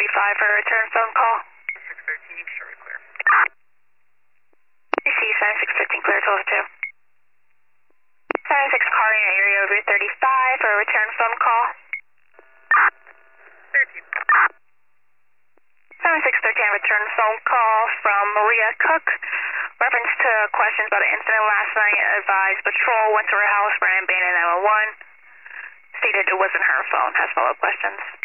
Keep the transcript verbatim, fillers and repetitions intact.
thirty-five for a return phone call. six thirteen, short clear. You see seventy-six fifteen clear twelve two. seventy-six calling area over thirty-five for a return phone call. thirteen. seventy-six thirteen return phone call from Maria Cook. Reference to questions about an incident last night. Advised patrol went to her house, ran abandoned nine one one. Stated it wasn't her phone. Has follow-up questions.